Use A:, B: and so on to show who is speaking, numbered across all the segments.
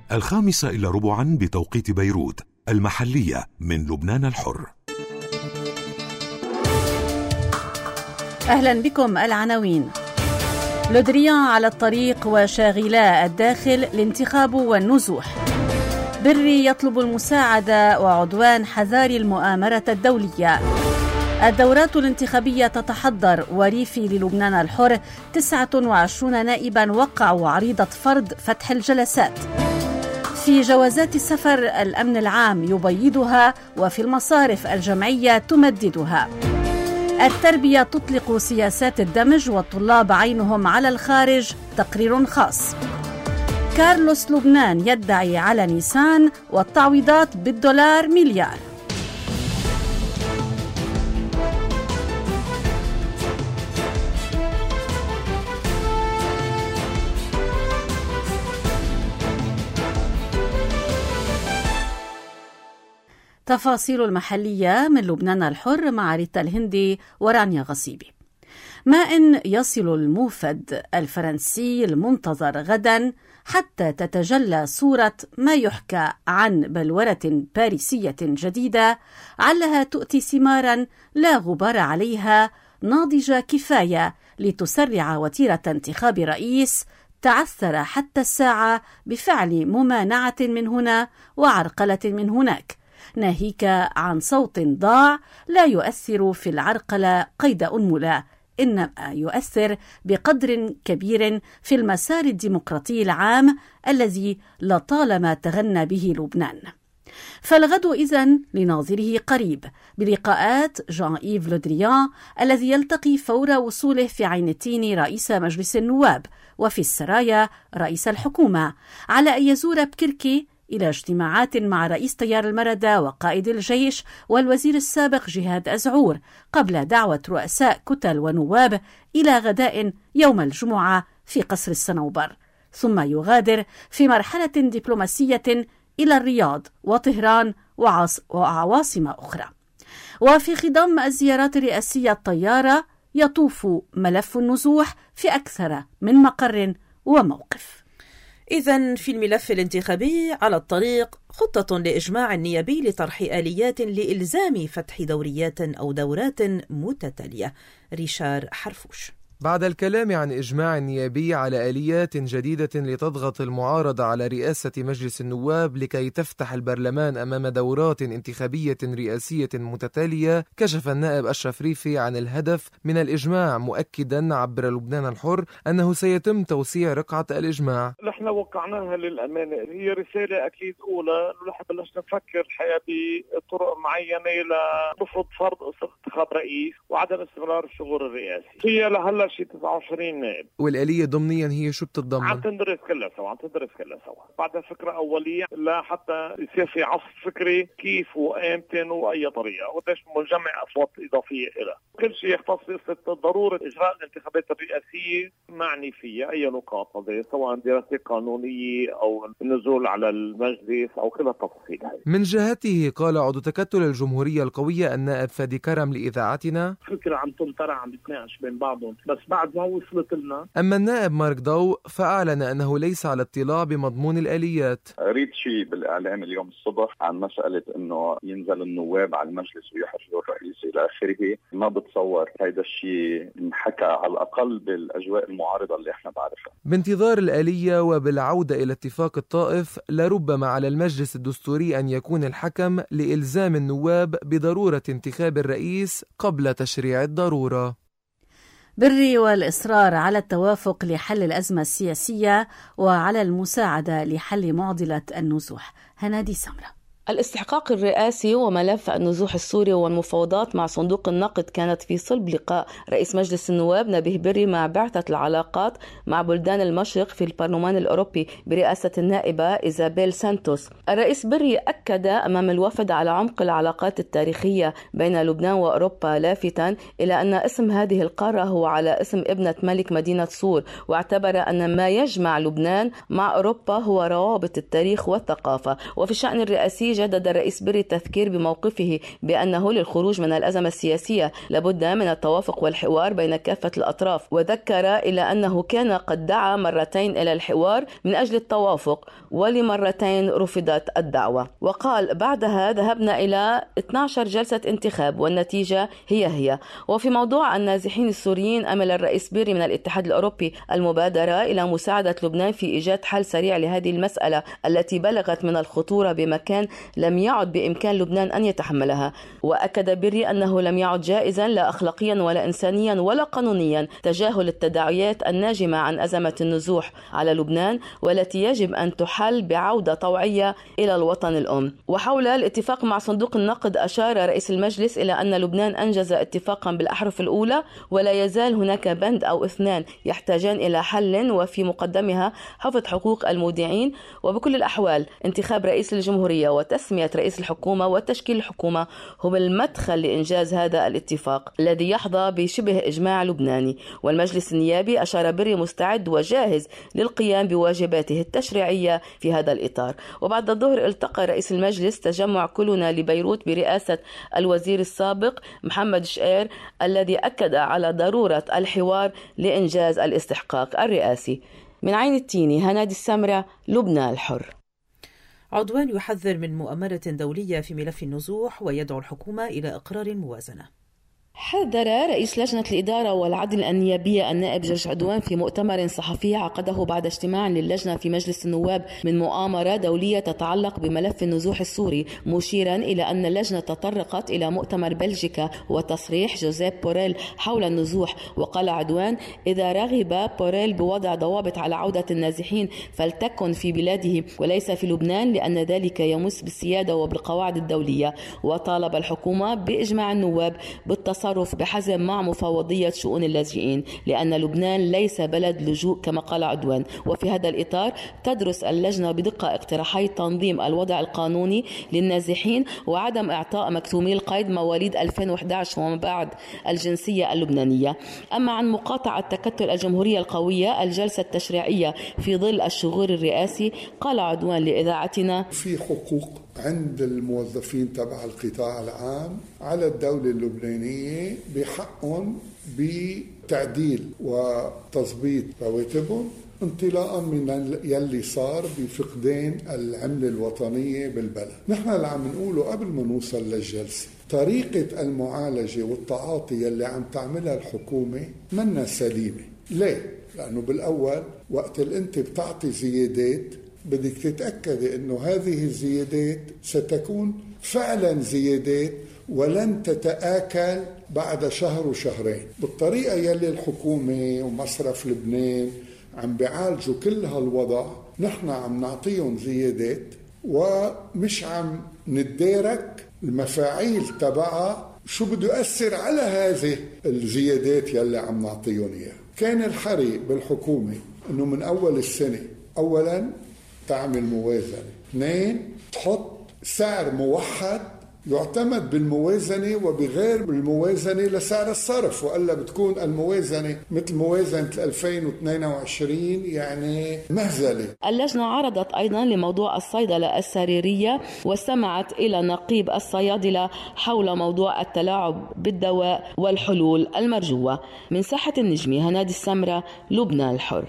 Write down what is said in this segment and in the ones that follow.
A: 5:15 بتوقيت بيروت المحلية من لبنان الحر.
B: أهلا بكم. العناوين: لودريان على الطريق وشاغلا الداخل الانتخاب والنزوح. بري يطلب المساعدة وعدوان حذاري المؤامرة الدولية. الدورات الانتخابية تتحضر وريفي للبنان الحر 29 نائبا وقعوا عريضة فرض فتح الجلسات. في جوازات السفر الأمن العام يبيضها وفي المصارف الجمعية تمددها. التربية تطلق سياسات الدمج والطلاب عينهم على الخارج تقرير خاص. كارلوس لبنان يدعي على نيسان والتعويضات بالدولار مليار. تفاصيل المحلية من لبنان الحر مع ريتا الهندي ورانيا غصيبي. ما إن يصل الموفد الفرنسي المنتظر غدا حتى تتجلى صورة ما يحكى عن بلورة باريسية جديدة علها تؤتي ثمارا لا غبار عليها، ناضجة كفاية لتسرع وتيرة انتخاب رئيس تعثر حتى الساعة بفعل ممانعة من هنا وعرقلة من هناك، ناهيك عن صوت ضاع لا يؤثر في العرقلة قيد أنملة، إنما يؤثر بقدر كبير في المسار الديمقراطي العام الذي لطالما تغنى به لبنان. فالغد إذن لناظره قريب بلقاءات جان إيف لودريان الذي يلتقي فور وصوله في عين التين رئيس مجلس النواب وفي السرايا رئيس الحكومة، على أن يزور بكركي إلى اجتماعات مع رئيس تيار المردة وقائد الجيش والوزير السابق جهاد أزعور قبل دعوة رؤساء كتل ونواب إلى غداء يوم الجمعة في قصر الصنوبر، ثم يغادر في مرحلة دبلوماسية إلى الرياض وطهران وعواصم أخرى. وفي خضم الزيارات الرئاسية الطيارة يطوف ملف النزوح في أكثر من مقر وموقف.
C: إذن في الملف الانتخابي على الطريق خطة لإجماع النيابي لطرح آليات لإلزام فتح دوريات أو دورات متتالية. ريشار حرفوش.
D: بعد الكلام عن إجماع نيابي على آليات جديدة لتضغط المعارضة على رئاسة مجلس النواب لكي تفتح البرلمان أمام دورات انتخابية رئاسية متتالية، كشف النائب أشرف ريفي عن الهدف من الإجماع، مؤكدا عبر لبنان الحر أنه سيتم توسيع رقعة الإجماع.
E: نحن وقعناها للأمانة، هي رسالة أكيد أولى نحن بلشنا نفكر الحقيقة بطرق معينة لرفض فرض انتخاب رئيس وعدم استمرار الشغل الرئاسي. هي لهلا شيء 29 نائب،
D: والآلية ضمنيا هي شو بتتضمن؟
E: عم تندرس كلها سوا، بعد فكرة أولية لحتى يصير في عصف فكري كيف وامتى وأي طريقة وقديش منجمع أصوات إضافية إلى كل شيء يختص ضرورة إجراء الانتخابات الرئاسية معني فيها أي نقاط هذه، سواء دراسة قانونية أو النزول على المجلس أو كل التفاصيل هاي.
D: من جهته قال عضو تكتل الجمهورية القوية النائب فادي كرم لإذاعتنا:
F: فكرة عم تنطرح عم بتناقش بين بعضهم بس بعد ما وصلت لنا.
D: أما النائب مارك ضو فأعلن أنه ليس على اطلاع بمضمون الآليات.
G: قريت شيء بالإعلام اليوم الصبح عن مسألة أنه ينزل النواب على المجلس ويحرجوا الرئيس إلى آخره. ما بتصور هيدا الشيء انحكى على الأقل بالأجواء المعارضة اللي احنا بعرفها.
D: بانتظار الآلية وبالعودة إلى اتفاق الطائف، لربما على المجلس الدستوري أن يكون الحكم لإلزام النواب بضرورة انتخاب الرئيس قبل تشريع الضرورة.
B: بري والإصرار على التوافق لحل الأزمة السياسية وعلى المساعدة لحل معضلة النزوح. هنادي سمرة.
H: الاستحقاق الرئاسي وملف النزوح السوري والمفاوضات مع صندوق النقد كانت في صلب لقاء رئيس مجلس النواب نبيه بري مع بعثة العلاقات مع بلدان المشرق في البرلمان الأوروبي برئاسة النائبة إيزابيل سانتوس. الرئيس بري أكد أمام الوفد على عمق العلاقات التاريخية بين لبنان وأوروبا، لافتا إلى أن اسم هذه القارة هو على اسم ابنة ملك مدينة صور، واعتبر أن ما يجمع لبنان مع أوروبا هو روابط التاريخ والثقافة. وفي الشأن الرئاسي جدد الرئيس بري التذكير بموقفه بأنه للخروج من الأزمة السياسية لابد من التوافق والحوار بين كافة الأطراف، وذكر إلى أنه كان قد دعا مرتين إلى الحوار من أجل التوافق ولمرتين رفضت الدعوة. وقال بعدها ذهبنا إلى 12 جلسة انتخاب والنتيجة هي. وفي موضوع النازحين السوريين أمل الرئيس بيري من الاتحاد الأوروبي المبادرة إلى مساعدة لبنان في إيجاد حل سريع لهذه المسألة التي بلغت من الخطورة بمكان لم يعد بإمكان لبنان أن يتحملها. وأكد بيري أنه لم يعد جائزا لا أخلاقيا ولا إنسانيا ولا قانونيا تجاهل التداعيات الناجمة عن أزمة النزوح على لبنان والتي يجب أن تحل بعودة طوعية إلى الوطن الأم. وحول الاتفاق مع صندوق النقد أشار رئيس المجلس إلى أن لبنان أنجز اتفاقا بالأحرف الأولى ولا يزال هناك بند أو 2 يحتاجان إلى حل، وفي مقدمها حفظ حقوق المودعين. وبكل الأحوال انتخاب رئيس الجمهورية وتسمية رئيس الحكومة وتشكيل الحكومة هم المدخل لإنجاز هذا الاتفاق الذي يحظى بشبه إجماع لبناني. والمجلس النيابي أشار بري مستعد وجاهز للقيام بواجباته التشريعية في هذا الإطار. وبعد الظهر التقى رئيس المجلس تجمع كلنا لبيروت برئاسة الوزير السابق محمد شقير الذي أكد على ضرورة الحوار لإنجاز الاستحقاق الرئاسي. من عين التيني، هنادي السمرة، لبنان الحر.
C: عدوان يحذر من مؤامرة دولية في ملف النزوح ويدعو الحكومة إلى إقرار الموازنة.
H: حذر رئيس لجنة الإدارة والعدل النيابية النائب جورج عدوان في مؤتمر صحفي عقده بعد اجتماع للجنة في مجلس النواب من مؤامرة دولية تتعلق بملف النزوح السوري، مشيرا إلى أن اللجنة تطرقت إلى مؤتمر بلجيكا وتصريح جوزيب بوريل حول النزوح. وقال عدوان: إذا رغب بوريل بوضع ضوابط على عودة النازحين فلتكن في بلاده وليس في لبنان، لأن ذلك يمس بالسيادة وبالقواعد الدولية. وطالب الحكومة بإجماع النواب بالتصرف بحزم مع مفوضية شؤون اللاجئين، لأن لبنان ليس بلد لجوء كما قال عدوان. وفي هذا الإطار تدرس اللجنة بدقة اقتراحي تنظيم الوضع القانوني للنازحين وعدم إعطاء مكتومي القيد مواليد 2011 وما بعد الجنسية اللبنانية. أما عن مقاطعة تكتل الجمهورية القوية الجلسة التشريعية في ظل الشغور الرئاسي، قال عدوان لإذاعتنا:
I: في حقوق عند الموظفين تبع القطاع العام على الدولة اللبنانية بحقهم بتعديل وتظبيط رواتبهم انطلاقا من يلي صار بفقدان العملة الوطنية بالبلد. نحن اللي عم نقوله قبل ما نوصل للجلسة، طريقة المعالجة والتعاطي يلي عم تعملها الحكومة منا سليمة. ليه؟ لأنه بالأول وقت اللي أنت بتعطي زيادات بدك تتأكد أنه هذه الزيادات ستكون فعلا زيادات ولن تتآكل بعد شهر وشهرين بالطريقة يلي الحكومة ومصرف لبنان عم بيعالجوا كل هالوضع. نحن عم نعطيهم زيادات ومش عم ندارك المفاعيل تبعها شو بده يؤثر على هذه الزيادات يلي عم نعطيهم إياها. كان الحري بالحكومة أنه من أول السنة أولا تعمل موازنة، 2 تحط سعر موحد يعتمد بالموازنة وبغير الموازنة لسعر الصرف، وإلا بتكون الموازنة مثل موازنة 2022 يعني مهزلة.
H: اللجنة عرضت أيضا لموضوع الصيدلة السريرية واستمعت إلى نقيب الصيادلة حول موضوع التلاعب بالدواء والحلول المرجوة. من ساحة النجمي، هنادي السمرة، لبنان الحر.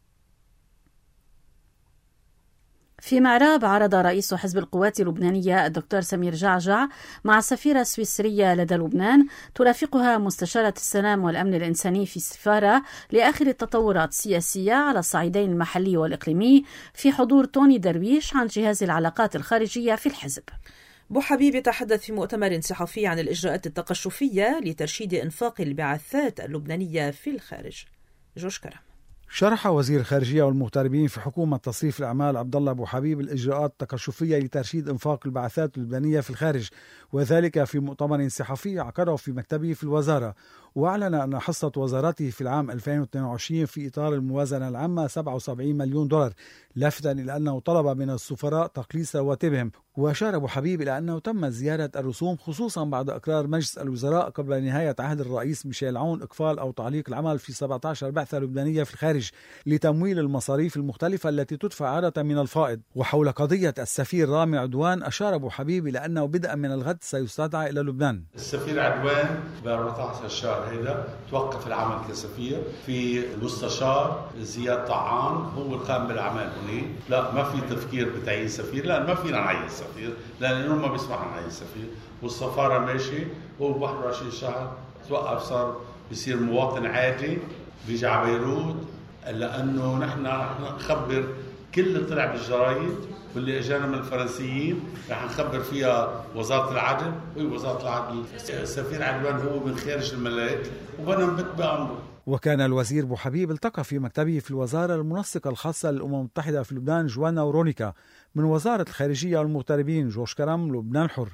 B: في معراب عرض رئيس حزب القوات اللبنانية الدكتور سمير جعجع مع السفيرة السويسرية لدى لبنان ترافقها مستشارة السلام والأمن الإنساني في السفارة لآخر التطورات السياسية على الصعيدين المحلي والإقليمي، في حضور توني درويش عن جهاز العلاقات الخارجية في الحزب.
C: بوحبيب يتحدث في مؤتمر صحفي عن الإجراءات التقشفية لترشيد إنفاق البعثات اللبنانية في الخارج. جورج كرم.
J: شرح وزير الخارجية والمغتربين في حكومة تصريف الأعمال عبد الله أبو حبيب الإجراءات التقشفية لترشيد إنفاق البعثات اللبنانية في الخارج، وذلك في مؤتمر صحفي عقده في مكتبه في الوزارة. وأعلن أن حصة وزارته في العام 2022 في إطار الموازنة العامة 77 مليون دولار، لافتا إلى أنه طلب من السفراء تقليص رواتبهم. وأشار أبو حبيب إلى أنه تم زيادة الرسوم خصوصا بعد إقرار مجلس الوزراء قبل نهاية عهد الرئيس ميشيل عون إقفال أو تعليق العمل في 17 بعثة لبنانية في الخارج لتمويل المصاريف المختلفة التي تدفع عادة من الفائض. وحول قضية السفير رامي عدوان أشار أبو حبيب إلى أنه بدءا من الغد سيستدعى إلى لبنان.
K: السفير عدوان ب 14 شهر هذا توقف العمل كسفير. في المستشار زياد طعان هو القائم بالأعمال هنا. لا ما في تفكير بتعيين سفير، لا ما فينا نعين سفير لأنه ما بيسمح نعين سفير، والسفارة ماشي هو ب 21 شهر توقف، صار بيصير مواطن عادي بيجي على بيروت، لأنه نحن نخبر كل اللي طلع بالجرايد واللي اجانا من الفرنسيين رح نخبر فيها وزارة العدل. وزارة العدل السفير عدوان هو من خارج الملاك وبننبت بأمره.
J: وكان الوزير أبو حبيب التقى في مكتبه في الوزارة المنسقة الخاصة للأمم المتحدة في لبنان جوانا ورونيكا، من وزارة الخارجية والمغتربين جوش كرم، لبنان حر.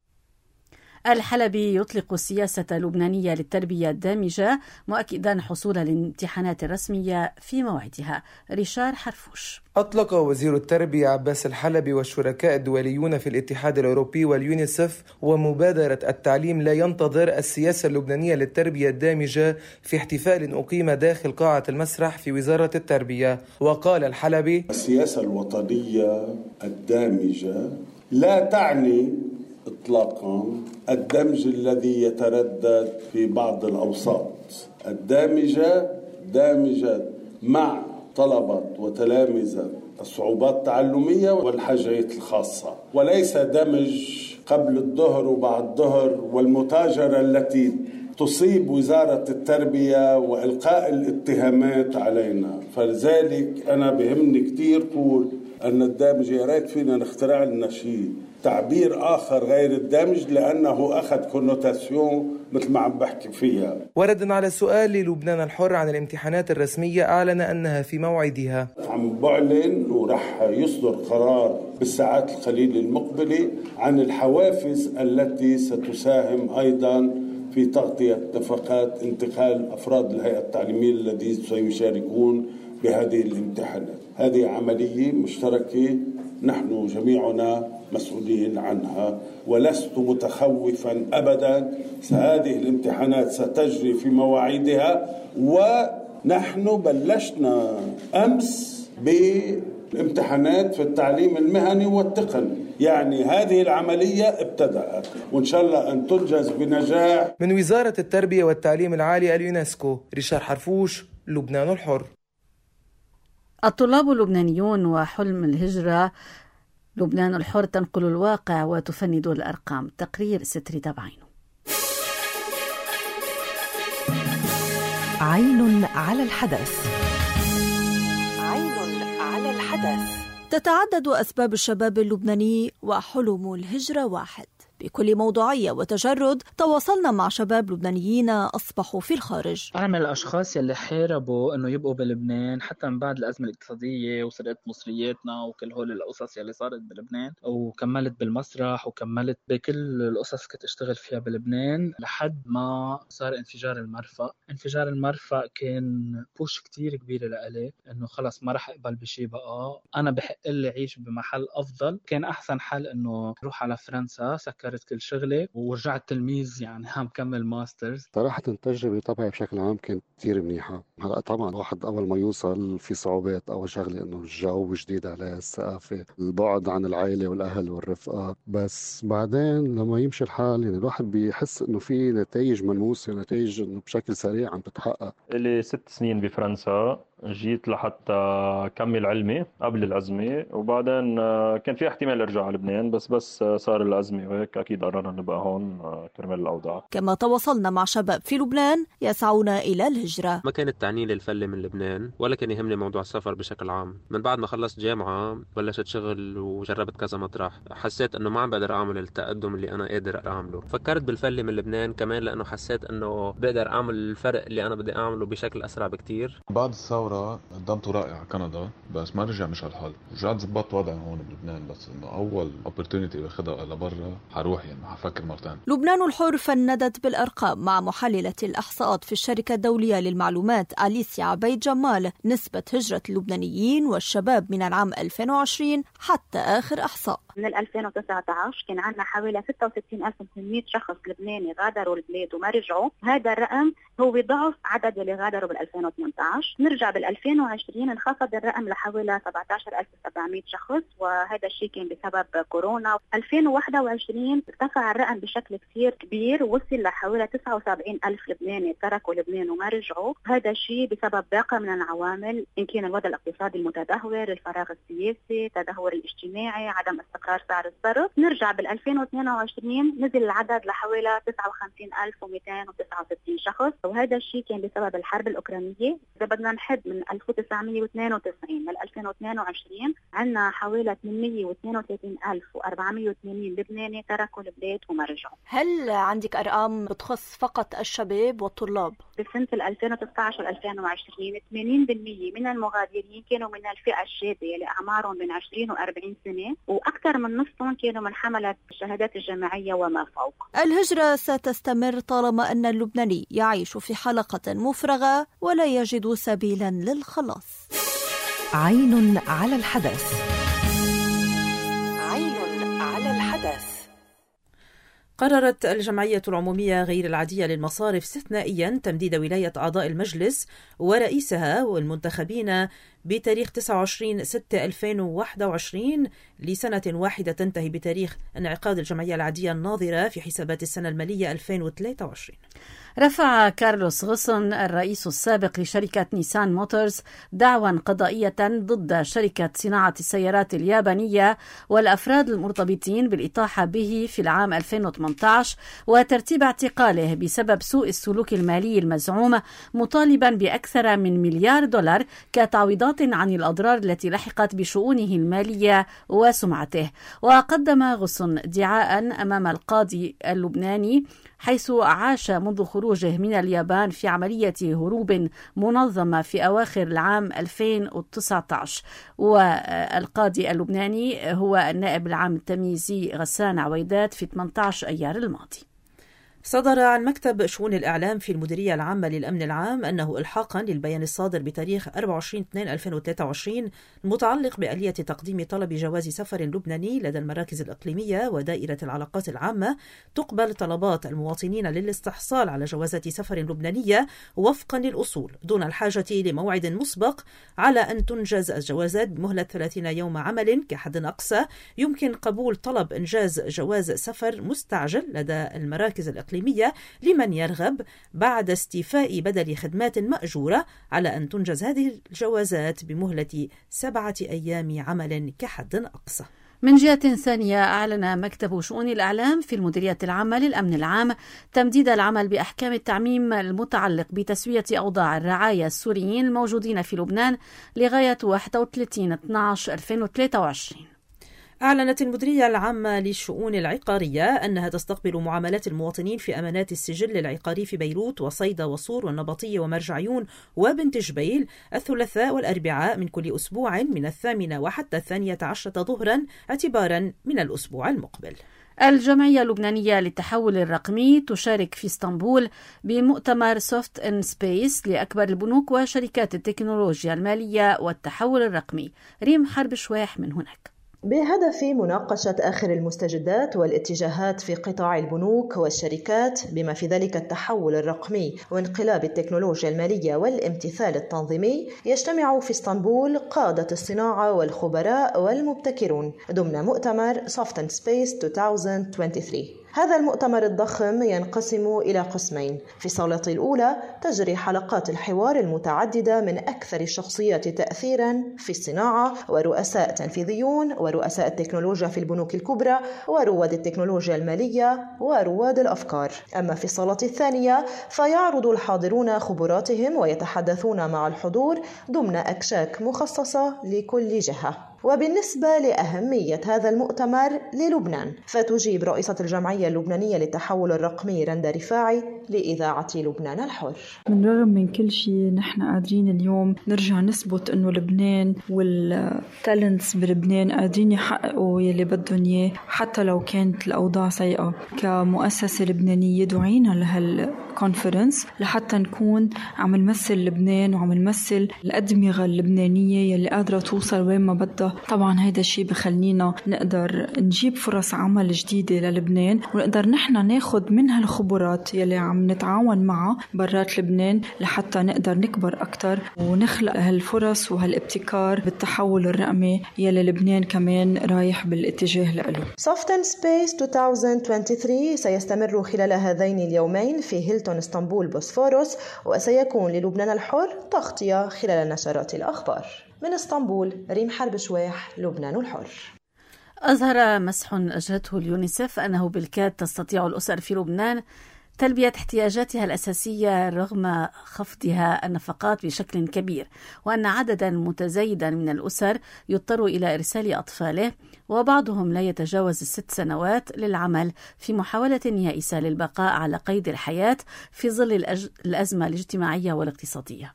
B: الحلبي يطلق السياسة اللبنانية للتربية الدامجة، مؤكدا حصول الامتحانات الرسمية في موعدها. ريشار حرفوش.
D: أطلق وزير التربية عباس الحلبي والشركاء الدوليون في الاتحاد الأوروبي واليونيسف ومبادرة التعليم لا ينتظر السياسة اللبنانية للتربية الدامجة في احتفال أقيم داخل قاعة المسرح في وزارة التربية. وقال الحلبي:
L: السياسة الوطنية الدامجة لا تعني إطلاقا الدمج الذي يتردد في بعض الأوساط. الدامجة دامجة مع طلبة وتلامذة الصعوبات التعلمية والحاجات الخاصة، وليس دمج قبل الظهر وبعد الظهر والمتاجرة التي تصيب وزارة التربية وإلقاء الاتهامات علينا. فلذلك أنا بهمني كتير قول أن الدمج، يا ريت فينا نخترع لنا شيء تعبير آخر غير الدمج، لأنه أخذ كونوتاسيون مثل ما عم بحكي فيها.
D: وردا على سؤال للبنان الحر عن الامتحانات الرسمية، أعلن أنها في موعدها.
L: عم بعلن ورح يصدر قرار بالساعات القليلة المقبلة عن الحوافز التي ستساهم أيضا في تغطية نفقات انتقال أفراد الهيئة التعليمية الذين سيشاركون بهذه الامتحانات. هذه عملية مشتركة نحن جميعنا مسؤولين عنها، ولست متخوفا أبدا. هذه الامتحانات ستجري في مواعيدها، ونحن بلشنا أمس بالامتحانات في التعليم المهني والتقني. يعني هذه العملية ابتدأت وإن شاء الله أن تنجز بنجاح.
D: من وزارة التربية والتعليم العالي اليونسكو، ريشار حرفوش، لبنان الحر.
B: الطلاب اللبنانيون وحلم الهجرة، لبنان الحر تنقل الواقع وتفند الأرقام. تقرير ستري تبعينه.
M: عين على الحدث. عين على الحدث. تتعدد أسباب الشباب اللبناني وحلم الهجرة واحد. بكل موضوعية وتجرد تواصلنا مع شباب لبنانيين أصبحوا في الخارج.
N: أنا من الأشخاص يلي حاربوا أنه يبقوا بلبنان حتى من بعد الأزمة الاقتصادية وسرقة مصرياتنا وكل هول القصص يلي صارت بلبنان، وكملت بالمسرح وكملت بكل القصص كنت أشتغل فيها بلبنان لحد ما صار انفجار المرفأ. انفجار المرفأ كان بوش كتير كبيرة لألي أنه خلص ما رح أقبل بشي بقى، أنا بحق لي عيش بمحل أفضل. كان أحسن حل أنه روح على فرنسا، سكرت كل شغلي ورجعت تلميذ، يعني عم كمل ماسترز.
O: صراحة التجربة طبعا بشكل عام كانت كتير منيحة. هلا طبعا الواحد أول ما يوصل في صعوبات، أول شغلة إنه الجو جديد عليه، الثقافة، البعد عن العائلة والأهل والرفقة، بس بعدين لما يمشي الحال يعني الواحد بيحس إنه في نتائج ملموسة، نتائج إنه بشكل سريع عم تتحقق.
P: لي 6 سنين بفرنسا، جيت لحتى كمل علمي قبل الأزمة، وبعدين كان في احتمال ارجع على لبنان، بس صار الأزمة وهيك أكيد قررنا نبقى هون كرمال الأوضاع.
M: كما تواصلنا مع شباب في لبنان يسعون إلى الهجرة.
Q: ما كانت تعني لي الفلة من لبنان ولا كان يهمني موضوع السفر بشكل عام. من بعد ما خلصت جامعة بلشت شغل وجربت كذا مطرح، حسيت انه ما عم بقدر اعمل التقدم اللي انا قادر اعمله. فكرت بالفلة من لبنان كمان لانه حسيت انه بقدر اعمل الفرق اللي انا بدي اعمله بشكل اسرع بكتير.
R: بعد الثورة دورة قدمته رائع كندا، بس ما رجع مش هالحال. رجعت زبطت وضعي هون بلبنان، بس انه اول opportunity باخدها لبرا حروح، يعني حفكر مرتين.
M: لبنان الحر فندت بالأرقام مع محللة الإحصاءات في الشركة الدولية للمعلومات أليسيا عبيد جمال نسبة هجرة اللبنانيين والشباب من العام 2020 حتى آخر إحصاء.
S: من 2019 كان عندنا حوالي 66,800 شخص لبناني غادروا البلاد وما رجعوا. هذا الرقم هو ضعف عدد اللي غادروا بال 2018. نرجع بال 2020 انخفض الرقم لحوالي 17,700 شخص، وهذا الشيء كان بسبب كورونا. 2021 ارتفع الرقم بشكل كثير كبير، وصل لحوالي 79,000 لبناني تركوا لبنان وما رجعوا. هذا الشيء بسبب باقة من العوامل، إن كان الوضع الاقتصادي المتدهور، الفراغ السياسي، التدهور الاجتماعي، عدم استقرار سعر الصرف. نرجع بال 2022 نزل العدد لحوالي 59,269 شخص، وهذا الشيء كان بسبب الحرب الأوكرانية. إذا بدنا نحد من 1992 ل 2022 عندنا حوالي 832,480 لبناني تركوا البلاد وما رجعوا.
M: هل عندك أرقام بتخص فقط الشباب والطلاب؟
S: بسنة 2019 و 2020 80% من المغادرين كانوا من الفئة الشابة اللي أعمارهم بين 20 و 40 سنة، وأكثر من نصفهم كانوا من حملة الشهادات الجامعية وما فوق.
M: الهجرة ستستمر طالما أن اللبناني يعيش في حلقة مفرغة ولا يجد سبيلا للخلاص.
T: عين على الحدث.
C: عين على الحدث. قررت الجمعية العمومية غير العادية للمصارف استثنائيا تمديد ولاية أعضاء المجلس ورئيسها والمنتخبين بتاريخ 29/6/2021 لسنة واحدة تنتهي بتاريخ انعقاد الجمعية العادية الناظرة في حسابات السنة المالية 2023.
B: رفع كارلوس غوسون الرئيس السابق لشركة نيسان موتورز دعوى قضائية ضد شركة صناعة السيارات اليابانية والأفراد المرتبطين بالإطاحة به في العام 2018 وترتيب اعتقاله بسبب سوء السلوك المالي المزعوم، مطالبا بأكثر من $1,000,000 كتعويضات عن الأضرار التي لحقت بشؤونه المالية وسمعته. وقدم غوسون ادعاء أمام القاضي اللبناني حيث عاش منذ خروجه من اليابان في عملية هروب منظمة في أواخر العام 2019. والقاضي اللبناني هو النائب العام التمييزي غسان عويدات في 18 أيار الماضي.
C: صدر عن مكتب شؤون الإعلام في المديرية العامة للأمن العام أنه إلحاقا للبيان الصادر بتاريخ 24/2/2023 المتعلق بآلية تقديم طلب جواز سفر لبناني لدى المراكز الإقليمية ودائرة العلاقات العامة، تقبل طلبات المواطنين للاستحصال على جوازات سفر لبنانية وفقا للأصول دون الحاجة لموعد مسبق، على أن تنجز الجوازات بمهلة 30 يوم عمل كحد أقصى. يمكن قبول طلب إنجاز جواز سفر مستعجل لدى المراكز الإقليمية لمن يرغب بعد استيفاء بدل خدمات مأجورة، على أن تنجز هذه الجوازات بمهلة 7 أيام عمل كحد أقصى.
B: من جهة ثانية، أعلن مكتب شؤون الإعلام في المديرية العامة للأمن العام تمديد العمل بأحكام التعميم المتعلق بتسوية أوضاع الرعاية السوريين الموجودين في لبنان لغاية 31/12/2023.
C: أعلنت المديرية العامة للشؤون العقارية أنها تستقبل معاملات المواطنين في أمانات السجل العقاري في بيروت وصيدا وصور والنبطية ومرجعيون وبنت جبيل الثلاثاء والأربعاء من كل أسبوع من 8 وحتى 12 ظهرا اعتبارا من الأسبوع المقبل.
B: الجمعية اللبنانية للتحول الرقمي تشارك في اسطنبول بمؤتمر سوفت إن سبيس لأكبر البنوك وشركات التكنولوجيا المالية والتحول الرقمي. ريم حرب شواح من هناك.
U: بهدف مناقشة آخر المستجدات والاتجاهات في قطاع البنوك والشركات بما في ذلك التحول الرقمي وانقلاب التكنولوجيا المالية والامتثال التنظيمي، يجتمع في اسطنبول قادة الصناعة والخبراء والمبتكرون ضمن مؤتمر Soft and Space 2023. هذا المؤتمر الضخم ينقسم إلى قسمين. في الصالة الأولى تجري حلقات الحوار المتعددة من أكثر الشخصيات تأثيرا في الصناعة ورؤساء تنفيذيون ورؤساء التكنولوجيا في البنوك الكبرى ورواد التكنولوجيا المالية ورواد الأفكار. أما في الصالة الثانية فيعرض الحاضرون خبراتهم ويتحدثون مع الحضور ضمن أكشاك مخصصة لكل جهة. وبالنسبة لأهمية هذا المؤتمر للبنان، فتجيب رئيسة الجمعية اللبنانية للتحول الرقمي رندا رفاعي لإذاعة لبنان الحر.
A: من رغم من كل شيء نحن قادرين اليوم نرجع نثبت إنه لبنان والتالنتس بلبنان قادرين يحققوا يلي بدهم إياه حتى لو كانت الأوضاع سيئة. كمؤسسة لبنانية دعينا لهالكونفرنس لحتى نكون عم نمثل لبنان وعم نمثل الأدمغة اللبنانية يلي قادرة توصل وين ما بدها. طبعا هيدا الشيء بخلينا نقدر نجيب فرص عمل جديدة للبنان، ونقدر نحن ناخد من هالخبرات يلي عم نتعاون معها برات لبنان لحتى نقدر نكبر أكتر ونخلق هالفرص وهالابتكار بالتحول الرقمي يلي لبنان كمان رايح بالاتجاه له.
U: سوفتن سبيس 2023 سيستمر خلال هذين اليومين في هيلتون اسطنبول بوسفورس، وسيكون للبنان الحر تغطية خلال نشرات الأخبار. من اسطنبول ريم حرب شواح، لبنان الحر.
B: أظهر مسح أجرته اليونيسف أنه بالكاد تستطيع الأسر في لبنان تلبية احتياجاتها الأساسية رغم خفضها النفقات بشكل كبير، وأن عددا متزايدا من الأسر يضطر إلى إرسال أطفاله وبعضهم لا يتجاوز 6 سنوات للعمل في محاولة يائسة للبقاء على قيد الحياة في ظل الأزمة الاجتماعية والاقتصادية.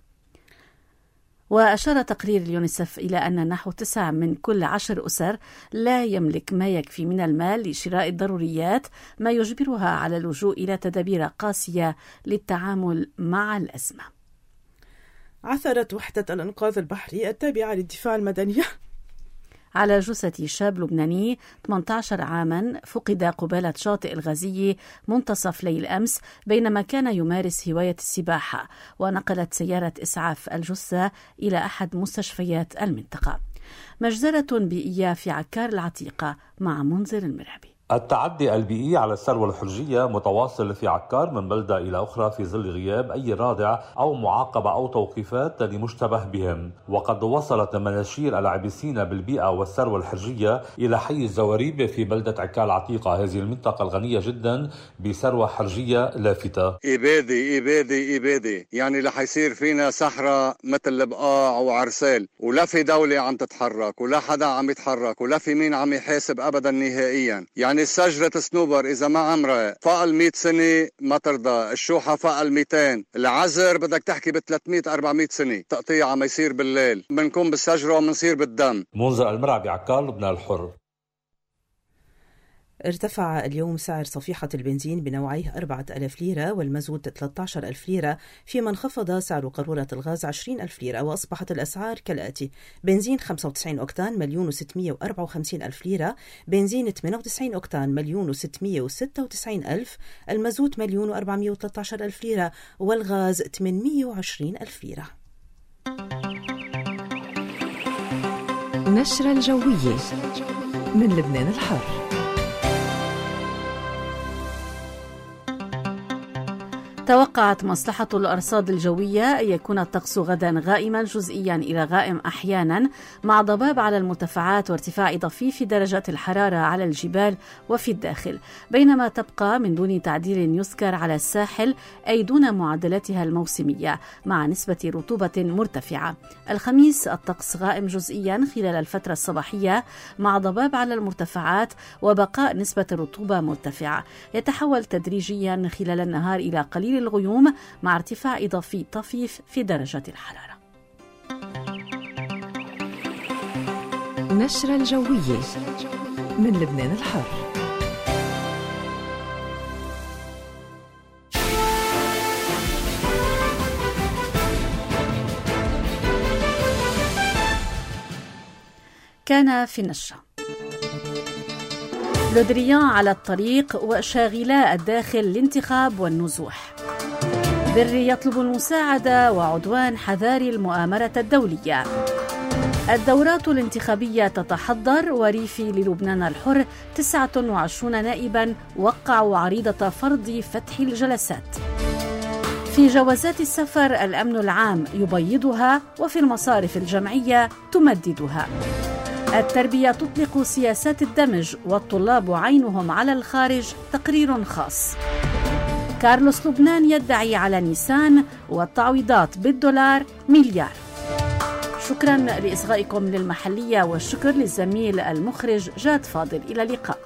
B: وأشار تقرير اليونيسف إلى أن نحو 9 من كل 10 أسر لا يملك ما يكفي من المال لشراء الضروريات، ما يجبرها على اللجوء إلى تدابير قاسية للتعامل مع الأزمة.
V: عثرت وحدة الإنقاذ البحري التابعة للدفاع المدني
B: على جثة شاب لبناني 18 عاما فقد قبالة شاطئ الغازية منتصف ليل أمس بينما كان يمارس هواية السباحة، ونقلت سيارة إسعاف الجثة إلى أحد مستشفيات المنطقة. مجزرة بيئية في عكار العتيقة مع منذر المرعبي.
W: التعدي البيئي على الثروة الحرجية متواصل في عكار من بلدة إلى أخرى في ظل غياب أي رادع أو معاقبة أو توقيفات لمشتبه بهم. وقد وصلت مناشير العابثين بالبيئة والثروة الحرجية إلى حي الزواريب في بلدة عكار العتيقة، هذه المنطقة الغنية جدا بثروة حرجية لافتة.
X: إبادة يعني رح يصير فينا صحراء مثل البقاع وعرسال، ولا في دولة عم تتحرك ولا حدا عم يتحرك ولا في مين عم يحاسب أبدا نهائيا. يعني الشجرة الصنوبر إذا ما عمرها فوق 100 سنة ما ترضى، الشوحة فوق 200، العزر بدك تحكي ب 300-400 سنة، تقطيع عم يصير بالليل، بنكون بالشجرة ومنصير بالدم.
W: منذر المرعبي عكار، لبنان الحر.
C: ارتفع اليوم سعر صفيحة البنزين بنوعيه 4000 ليرة والمازوت 13000 ليرة، فيما انخفض سعر قارورة الغاز 20000 ليرة، وأصبحت الأسعار كالآتي: بنزين 95 أوكتان 1,654,000 ليرة، بنزين 98 أوكتان 1,696,000، المازوت 1,413,000 ليرة، والغاز 820,000 ليرة.
T: نشرة الجوية من لبنان الحر.
B: توقعت مصلحة الأرصاد الجوية أن يكون الطقس غدا غائما جزئيا إلى غائم أحيانا، مع ضباب على المرتفعات وارتفاع ضفيف درجات الحرارة على الجبال وفي الداخل، بينما تبقى من دون تعديل يذكر على الساحل أي دون معدلاتها الموسمية مع نسبة رطوبة مرتفعة. الخميس الطقس غائم جزئيا خلال الفترة الصباحية مع ضباب على المرتفعات وبقاء نسبة الرطوبة مرتفعة، يتحول تدريجيا خلال النهار إلى قليل الغيوم مع ارتفاع إضافي طفيف في درجة الحرارة.
T: نشرة الجوية من لبنان الحر.
B: كان في النشرة: لودريان على الطريق وشاغلا الداخل الانتخاب والنزوح. بري يطلب المساعدة وعدوان حذاري المؤامرة الدولية. الدورات الانتخابية تتحضر وريفي للبنان الحر 29 نائبا وقعوا عريضة فرض فتح الجلسات. في جوازات السفر الأمن العام يبيضها وفي المصارف الجمعية تمددها. التربية تطلق سياسات الدمج والطلاب عينهم على الخارج، تقرير خاص. كارلوس لبنان يدعي على نيسان والتعويضات بالدولار مليار. شكرا لإصغائكم للمحلية، والشكر للزميل المخرج جاد فاضل. إلى اللقاء.